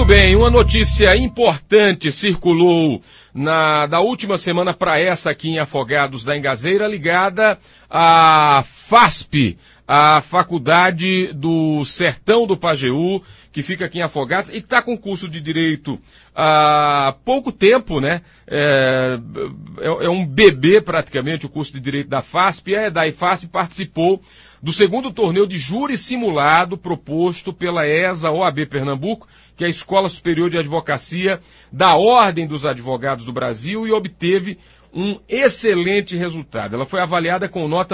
bem, uma notícia importante circulou da última semana para essa aqui em Afogados da Engazeira, ligada à FASP, a Faculdade do Sertão do Pajeú, que fica aqui em Afogados e está com curso de Direito há pouco tempo, né? É um bebê praticamente o curso de Direito da FASP, da IFASP participou do segundo torneio de júri simulado proposto pela ESA OAB Pernambuco, que é a Escola Superior de Advocacia da Ordem dos Advogados do Brasil, e obteve um excelente resultado. Ela foi avaliada com nota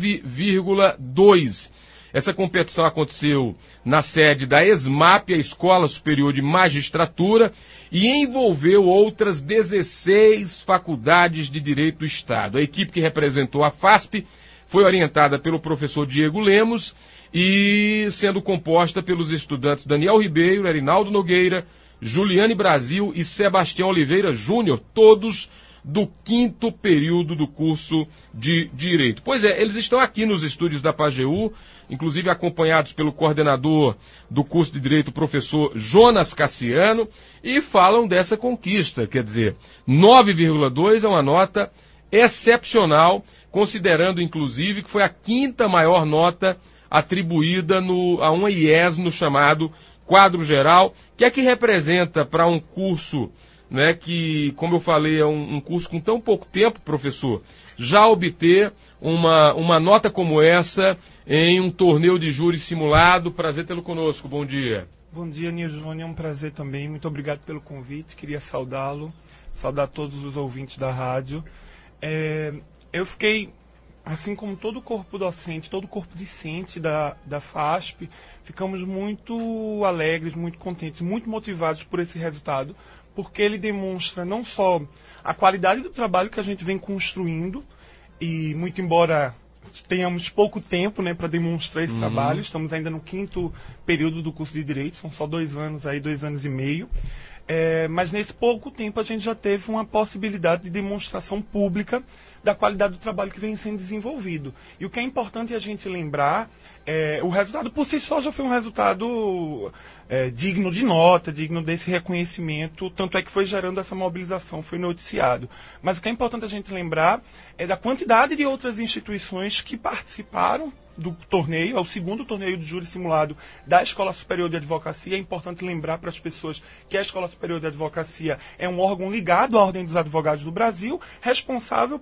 9,2. Essa competição aconteceu na sede da ESMAP, a Escola Superior de Magistratura, e envolveu outras 16 faculdades de Direito do Estado. A equipe que representou a FASP foi orientada pelo professor Diego Lemos e sendo composta pelos estudantes Daniel Ribeiro, Erinaldo Nogueira, Juliane Brasil e Sebastião Oliveira Júnior, todos do 5º período do curso de Direito. Pois é, eles estão aqui nos estúdios da Pajeú, inclusive acompanhados pelo coordenador do curso de Direito, o professor Jonas Cassiano, e falam dessa conquista, quer dizer, 9,2 é uma nota excepcional, considerando inclusive que foi a 5ª maior nota atribuída a uma IES no chamado quadro geral, que é que representa para um curso, né, que, como eu falei, é um curso com tão pouco tempo, professor, já obter uma nota como essa em um torneio de júri simulado. Prazer tê-lo conosco, bom dia. Bom dia, Nil Júnior, é um prazer também, muito obrigado pelo convite, queria saudá-lo, saudar todos os ouvintes da rádio. Eu fiquei, assim como todo o corpo docente, todo o corpo discente da FASP, ficamos muito alegres, muito contentes, muito motivados por esse resultado, porque ele demonstra não só a qualidade do trabalho que a gente vem construindo, e muito embora tenhamos pouco tempo, né, para demonstrar esse trabalho, estamos ainda no 5º período do curso de Direito, são só 2 anos, 2 anos e meio, mas nesse pouco tempo a gente já teve uma possibilidade de demonstração pública da qualidade do trabalho que vem sendo desenvolvido. E o que é importante a gente lembrar, o resultado por si só já foi um resultado digno de nota, digno desse reconhecimento, tanto é que foi gerando essa mobilização, foi noticiado. Mas o que é importante a gente lembrar é da quantidade de outras instituições que participaram do torneio, é o 2º torneio de júri simulado da Escola Superior de Advocacia. É importante lembrar para as pessoas que a Escola Superior de Advocacia é um órgão ligado à Ordem dos Advogados do Brasil, responsável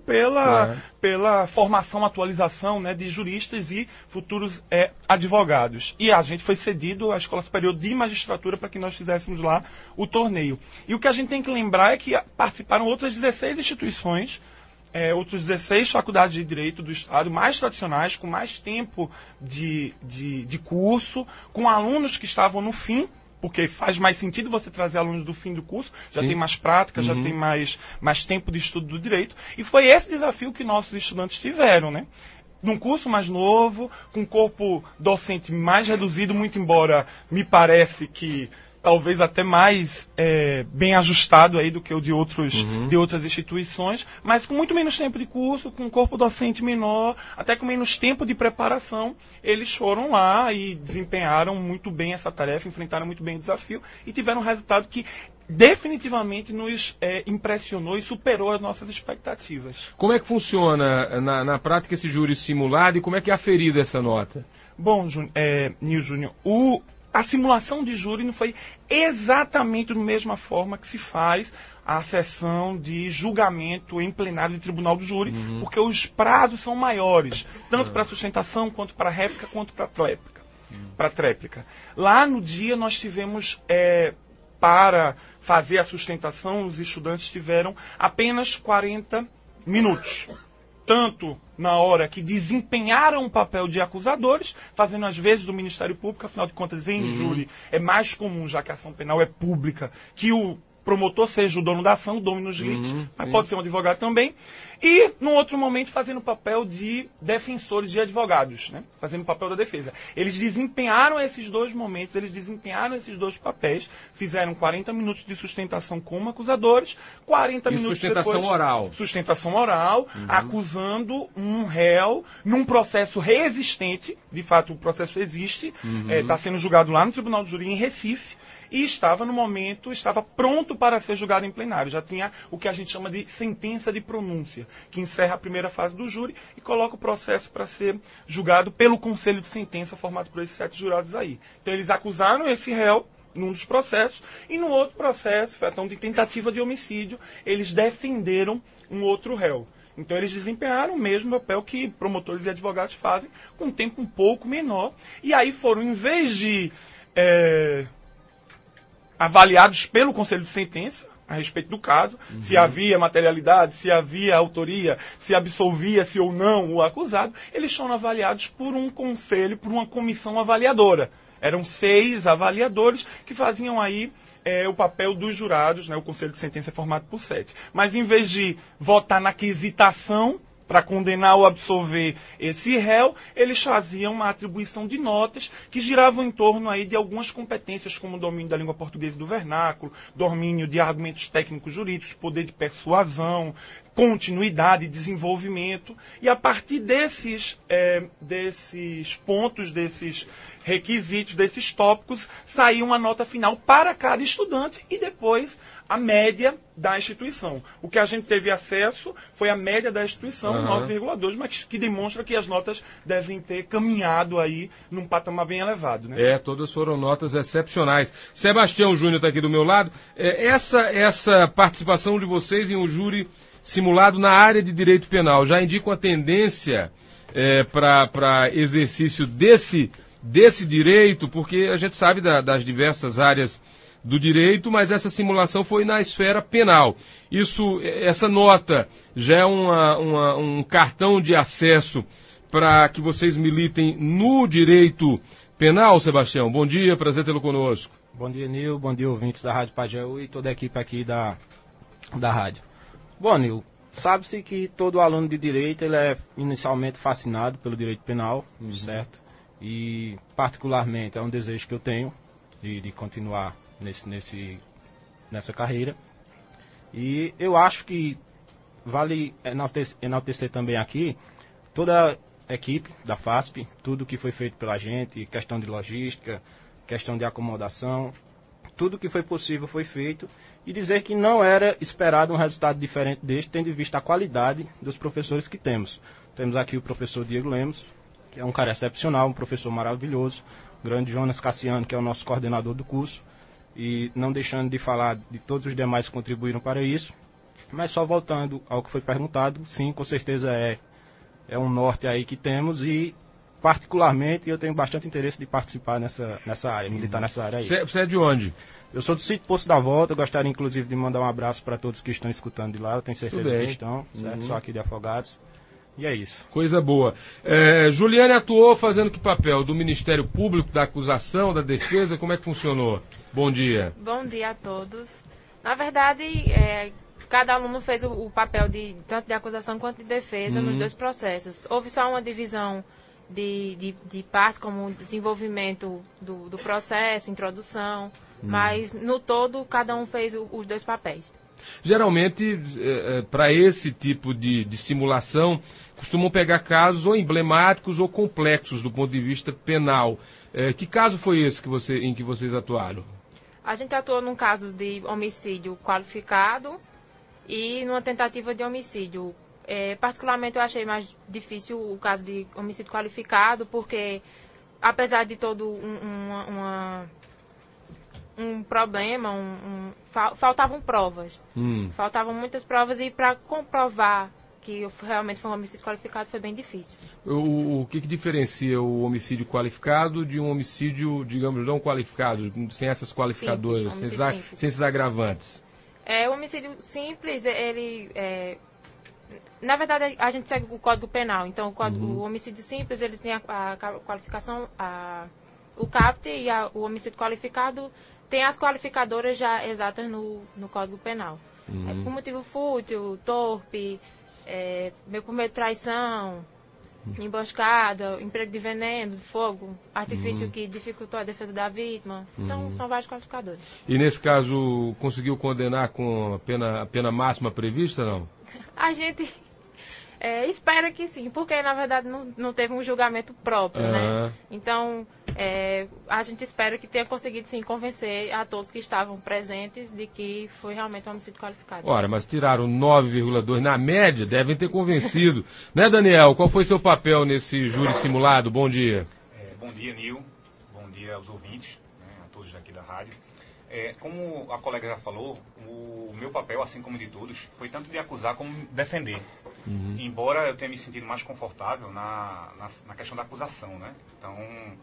pela formação, atualização, né, de juristas e futuros advogados. E a gente foi cedido à Escola Superior de Magistratura para que nós fizéssemos lá o torneio. E o que a gente tem que lembrar é que participaram outras 16 instituições, outros 16 faculdades de Direito do Estado, mais tradicionais, com mais tempo de curso, com alunos que estavam no fim, porque faz mais sentido você trazer alunos do fim do curso, já tem mais prática, já tem mais tempo de estudo do direito, e foi esse desafio que nossos estudantes tiveram, né? Num curso mais novo, com um corpo docente mais reduzido, muito embora me parece que talvez até mais bem ajustado aí do que o de outras instituições, mas com muito menos tempo de curso, com um corpo docente menor, até com menos tempo de preparação, eles foram lá e desempenharam muito bem essa tarefa, enfrentaram muito bem o desafio e tiveram um resultado que definitivamente nos impressionou e superou as nossas expectativas. Como é que funciona na prática esse júri simulado e como é que é aferida essa nota? Bom, Nil Júnior, a simulação de júri não foi exatamente da mesma forma que se faz a sessão de julgamento em plenário de tribunal do júri, porque os prazos são maiores, tanto para sustentação, quanto para réplica, quanto para tréplica. Lá no dia nós tivemos, para fazer a sustentação, os estudantes tiveram apenas 40 minutos. Tanto na hora que desempenharam o papel de acusadores, fazendo às vezes do Ministério Público, afinal de contas, em júri é mais comum, já que a ação penal é pública, que o promotor seja o dono da ação, o dominus litis, mas pode ser um advogado também. E, no outro momento, fazendo o papel de defensores de advogados, né? Fazendo o papel da defesa. Eles desempenharam esses dois momentos, eles desempenharam esses dois papéis, fizeram 40 minutos de sustentação como acusadores, 40 minutos sustentação depois... oral. Sustentação oral, acusando um réu num processo reexistente, de fato o processo existe, está sendo julgado lá no Tribunal do Júri em Recife, e estava pronto para ser julgado em plenário. Já tinha o que a gente chama de sentença de pronúncia, que encerra a primeira fase do júri e coloca o processo para ser julgado pelo conselho de sentença formado por esses 7 jurados aí. Então eles acusaram esse réu num dos processos, e no outro processo, foi até de tentativa de homicídio, eles defenderam um outro réu. Então eles desempenharam o mesmo papel que promotores e advogados fazem, com um tempo um pouco menor, e aí foram, em vez de avaliados pelo conselho de sentença, a respeito do caso, se havia materialidade, se havia autoria, se absolvia-se ou não o acusado, eles foram avaliados por um conselho, por uma comissão avaliadora. Eram 6 avaliadores que faziam aí o papel dos jurados, né? O conselho de sentença é formado por 7. Mas em vez de votar na quesitação para condenar ou absolver esse réu, eles faziam uma atribuição de notas que giravam em torno aí de algumas competências, como o domínio da língua portuguesa e do vernáculo, domínio de argumentos técnicos jurídicos, poder de persuasão, continuidade, desenvolvimento. E a partir desses pontos, desses requisitos, desses tópicos, saía uma nota final para cada estudante e depois a média da instituição. O que a gente teve acesso foi a média da instituição, 9,2, mas que demonstra que as notas devem ter caminhado aí num patamar bem elevado. Né? Todas foram notas excepcionais. Sebastião Júnior está aqui do meu lado. Essa participação de vocês em um júri simulado na área de direito penal já indica uma tendência para exercício desse direito, porque a gente sabe das diversas áreas do direito, mas essa simulação foi na esfera penal. Essa nota já é um cartão de acesso para que vocês militem no direito penal, Sebastião? Bom dia, prazer tê-lo conosco. Bom dia, Nil, bom dia, ouvintes da Rádio Pajeú e toda a equipe aqui da rádio. Bom, Nil, sabe-se que todo aluno de direito ele é inicialmente fascinado pelo direito penal, certo? E, particularmente, é um desejo que eu tenho de continuar nessa carreira. E eu acho que vale enaltecer também aqui toda a equipe da FASP, tudo que foi feito pela gente, questão de logística, questão de acomodação, tudo que foi possível foi feito, e dizer que não era esperado um resultado diferente deste, tendo em vista a qualidade dos professores que temos. Temos aqui o professor Diego Lemos, que é um cara excepcional, um professor maravilhoso, o grande Jonas Cassiano, que é o nosso coordenador do curso, e não deixando de falar de todos os demais que contribuíram para isso, mas só voltando ao que foi perguntado, sim, com certeza é um norte aí que temos, e particularmente eu tenho bastante interesse de participar nessa área, militar nessa área aí. Você é de onde? Eu sou do sítio Poço da Volta, eu gostaria inclusive de mandar um abraço para todos que estão escutando de lá, eu tenho certeza que estão, certo? Só aqui de Afogados. E é isso. Coisa boa. Juliane atuou fazendo que papel? Do Ministério Público, da acusação, da defesa? Como é que funcionou? Bom dia. Bom dia a todos. Na verdade, cada aluno fez o papel tanto de acusação quanto de defesa nos 2 processos. Houve só uma divisão de partes, como desenvolvimento do processo, introdução, mas no todo cada um fez os 2 papéis. Geralmente, para esse tipo de simulação, costumam pegar casos ou emblemáticos ou complexos do ponto de vista penal. Que caso foi esse em que vocês atuaram? A gente atuou num caso de homicídio qualificado e numa tentativa de homicídio. Particularmente, eu achei mais difícil o caso de homicídio qualificado, porque, apesar de todo um problema, faltavam provas. Faltavam muitas provas, e para comprovar que realmente foi um homicídio qualificado foi bem difícil. O que diferencia o homicídio qualificado de um homicídio, digamos, não qualificado, sem essas qualificadoras, sem esses agravantes? O homicídio simples, na verdade, a gente segue o Código Penal. Então, o homicídio simples, ele tem a qualificação, o CAPT, e o homicídio qualificado tem as qualificadoras já exatas no Código Penal. Por motivo fútil, torpe, por meio de traição, emboscada, emprego de veneno, fogo, artifício que dificultou a defesa da vítima. São vários qualificadores. E nesse caso, conseguiu condenar com a pena máxima prevista, não? A gente espera que sim, porque na verdade não teve um julgamento próprio, né? Então, A gente espera que tenha conseguido, sim, convencer a todos que estavam presentes de que foi realmente um homicídio qualificado. Ora, mas tiraram 9,2 na média, devem ter convencido. Né, Daniel? Qual foi seu papel nesse júri simulado? Bom dia. Bom dia, Nil. Bom dia aos ouvintes, né, a todos aqui da rádio. Como a colega já falou, o meu papel, assim como de todos, foi tanto de acusar como defender. Uhum. Embora eu tenha me sentido mais confortável na questão da acusação, né? Então,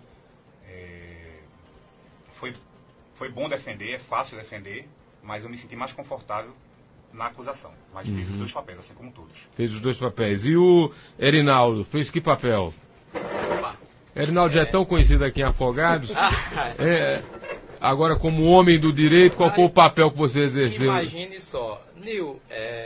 foi bom defender, é fácil defender, mas eu me senti mais confortável na acusação. Mas fiz os dois papéis, assim como todos. Fez os dois papéis. E o Erinaldo, fez que papel? Erinaldo já é tão conhecido aqui em Afogados. Agora, como homem do direito, qual foi o papel que você exerceu? Imagine só, Nil,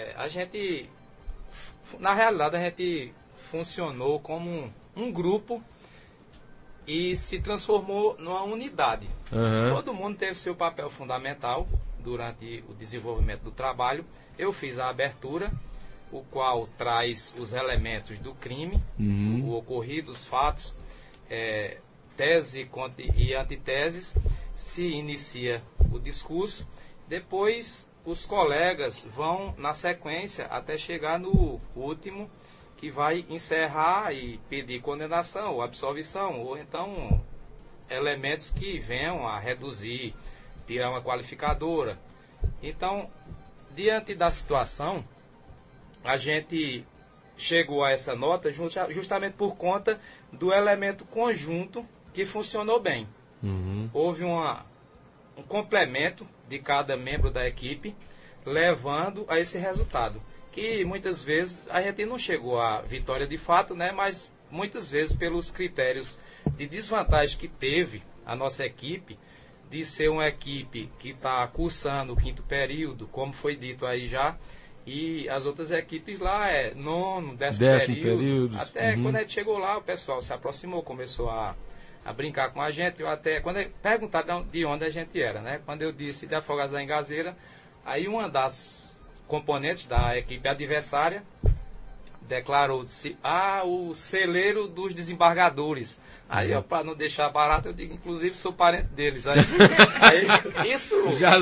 na realidade a gente funcionou como um grupo e se transformou numa unidade. Uhum. Todo mundo teve seu papel fundamental durante o desenvolvimento do trabalho. Eu fiz a abertura, o qual traz os elementos do crime, o ocorrido, os fatos, tese e antiteses, se inicia o discurso, depois os colegas vão na sequência até chegar no último, que vai encerrar e pedir condenação ou absolvição, ou então elementos que venham a reduzir, tirar uma qualificadora. Então, diante da situação, a gente chegou a essa nota justamente por conta do elemento conjunto que funcionou bem. Houve um complemento de cada membro da equipe, levando a esse resultado. Que muitas vezes a gente não chegou à vitória de fato, né? Mas muitas vezes pelos critérios de desvantagem que teve a nossa equipe, de ser uma equipe que está cursando o 5º período, como foi dito aí já, e as outras equipes lá nono, 10º período. Até quando a gente chegou lá, o pessoal se aproximou, começou a brincar com a gente. Eu até, quando perguntaram de onde a gente era, né? Quando eu disse de Afogados da Engazeira, aí uma das componentes da equipe adversária declarou-se o celeiro dos desembargadores. Aí, para não deixar barato, eu digo, inclusive, sou parente deles. Aí isso... Já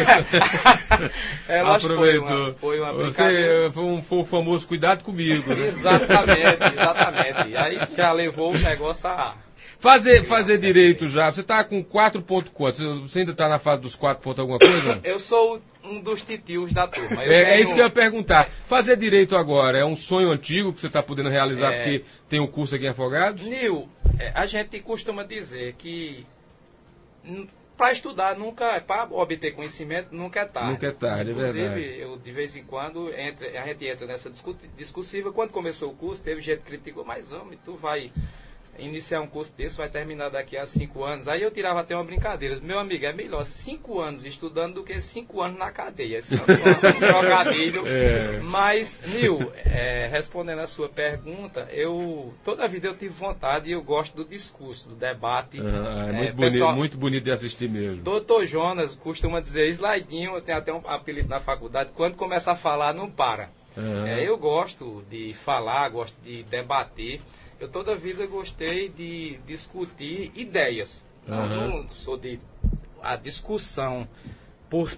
aproveitou. Foi uma brincadeira. Você foi o famoso cuidado comigo, né? Exatamente. Aí já levou o negócio a... Fazer direito já, você está com 4 pontos quantos? Você ainda está na fase dos 4 pontos alguma coisa? Eu sou um dos titios da turma. É isso que eu ia perguntar. Fazer direito agora é um sonho antigo que você está podendo realizar porque tem um curso aqui em Afogados? Nil, a gente costuma dizer que para estudar para obter conhecimento nunca é tarde. Nunca é tarde, inclusive, é verdade. eu de vez em quando a gente entra nessa discussiva. Quando começou o curso, teve gente que criticou, mas homem, tu vai iniciar um curso desse, vai terminar daqui a 5 anos. Aí eu tirava até uma brincadeira. Meu amigo, é melhor 5 anos estudando do que 5 anos na cadeia. Esse é um trocadilho. Mas, Nil, respondendo a sua pergunta, toda a vida eu tive vontade e eu gosto do discurso, do debate. Muito bonito de assistir mesmo. Doutor Jonas costuma dizer, slaidinho, eu tenho até um apelido na faculdade, quando começa a falar, não para. Eu gosto de falar, gosto de debater. Eu toda a vida gostei de discutir ideias. Não sou a discussão por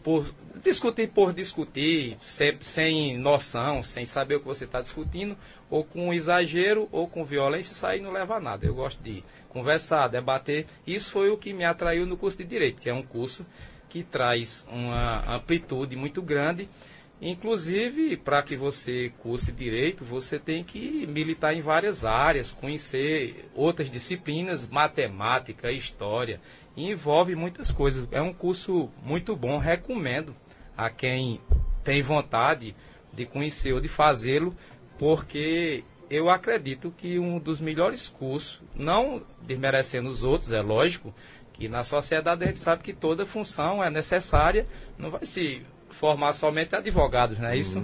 discutir, sem noção, sem saber o que você está discutindo, ou com exagero, ou com violência, isso aí não leva a nada. Eu gosto de conversar, debater. Isso foi o que me atraiu no curso de Direito, que é um curso que traz uma amplitude muito grande. Inclusive, para que você curse Direito, você tem que militar em várias áreas, conhecer outras disciplinas, matemática, história, e envolve muitas coisas. É um curso muito bom, recomendo a quem tem vontade de conhecer ou de fazê-lo, porque eu acredito que um dos melhores cursos, não desmerecendo os outros, é lógico, que na sociedade a gente sabe que toda função é necessária, não vai se formar somente advogados, não é isso?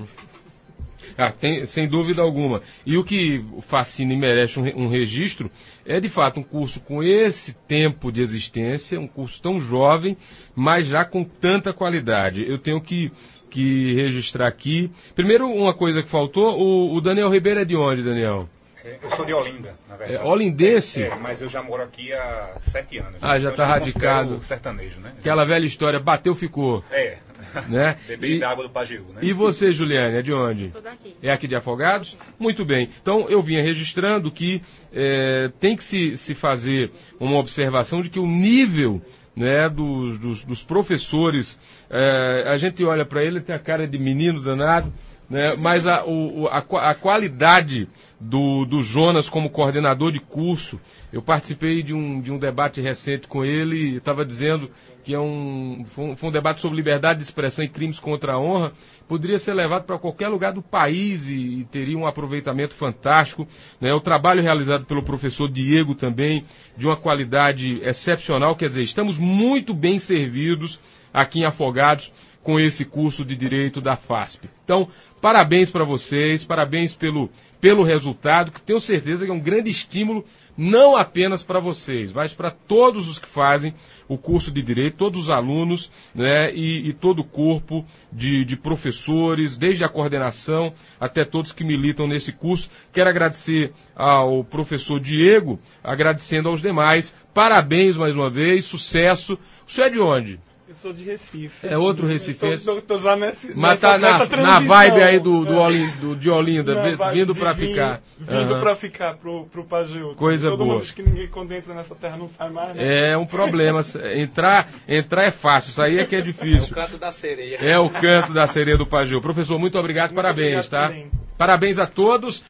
Sem dúvida alguma. E o que fascina e merece um registro é, de fato, um curso com esse tempo de existência, um curso tão jovem, mas já com tanta qualidade. Eu tenho que registrar aqui. Primeiro, uma coisa que faltou, o Daniel Ribeiro é de onde, Daniel? Eu sou de Olinda, na verdade. Olindense? Mas eu já moro aqui há 7 anos. Já está radicado. Sertanejo, né? Aquela velha história, bateu, ficou. Né? Beber da água do Pajeú, né? E você, Juliane, é de onde? Eu sou daqui. É aqui de Afogados? Muito bem. Então, eu vinha registrando que tem que se fazer uma observação de que o nível, né, dos professores, a gente olha para ele, tem a cara de menino danado, né, mas a qualidade do Jonas como coordenador de curso, eu participei de um debate recente com ele e estava dizendo que foi um debate sobre liberdade de expressão e crimes contra a honra, poderia ser levado para qualquer lugar do país e teria um aproveitamento fantástico, né? O trabalho realizado pelo professor Diego também, de uma qualidade excepcional, quer dizer, estamos muito bem servidos aqui em Afogados com esse curso de Direito da FASP. Então, parabéns para vocês, parabéns pelo resultado, que tenho certeza que é um grande estímulo, não apenas para vocês, mas para todos os que fazem o curso de Direito, todos os alunos, né, e todo o corpo de professores, desde a coordenação até todos que militam nesse curso. Quero agradecer ao professor Diego, agradecendo aos demais. Parabéns mais uma vez, sucesso. O senhor é de onde? Eu sou de Recife. É outro recifense. Tô já mas tá na vibe aí de Olinda, vindo para ficar. Vindo para ficar pro Pajeú. Coisa boa. Todo mundo diz que ninguém, quando entra nessa terra, não sai mais, né? É um problema. Entrar é fácil, sair é que é difícil. É o canto da sereia. É o canto da sereia do Pajeú. Professor, muito obrigado, parabéns, tá? Parabéns a todos.